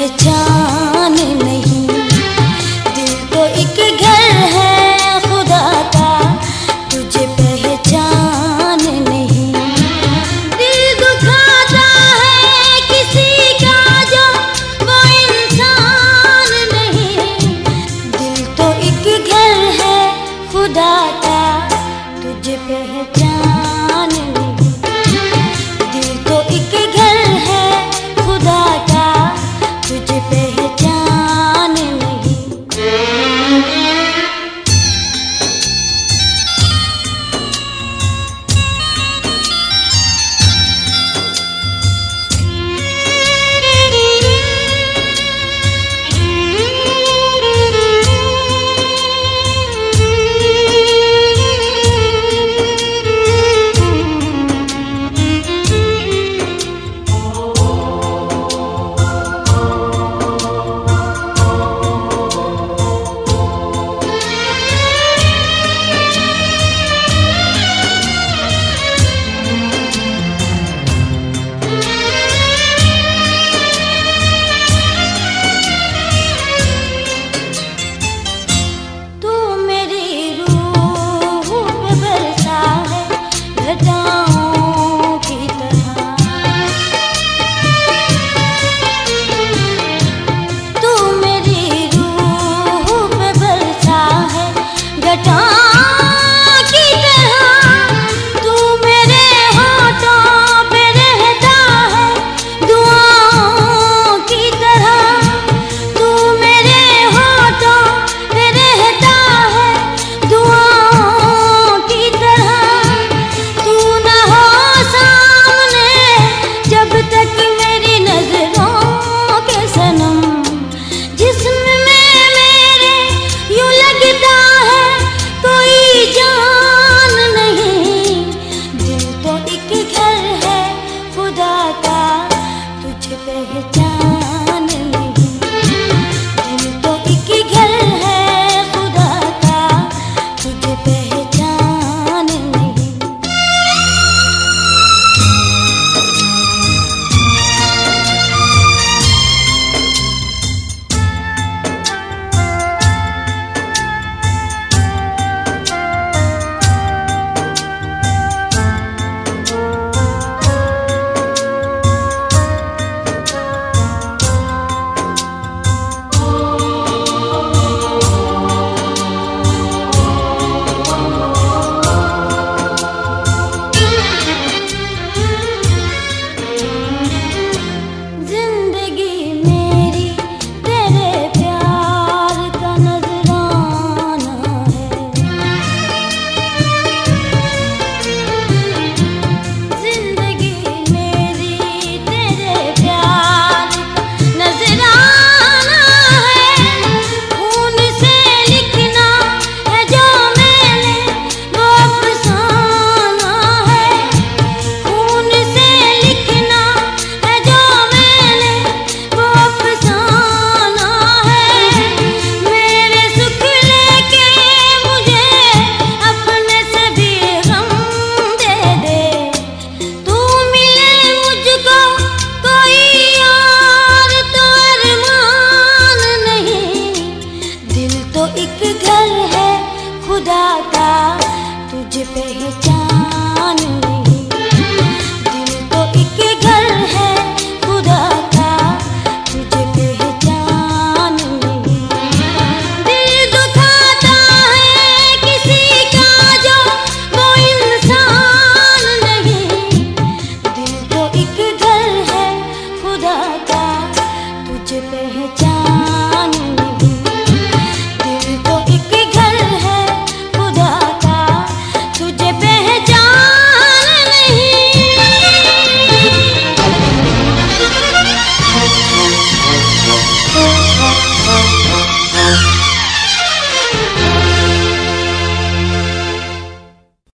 पहचान नहीं। दिल तो एक घर है खुदा का, तुझे पहचान नहीं। दिल दुखाता है किसी का जो वो इंसान नहीं। दिल तो एक घर है खुदा का, तुझे पहचान नहीं। दिल तो एक घर है खुदा का, तुझे पहचान नहीं। पहचान नहीं। दिल तो एक घर है खुदा का, तुझे पहचान नहीं। एक घर है खुदा का, तुझे पहचान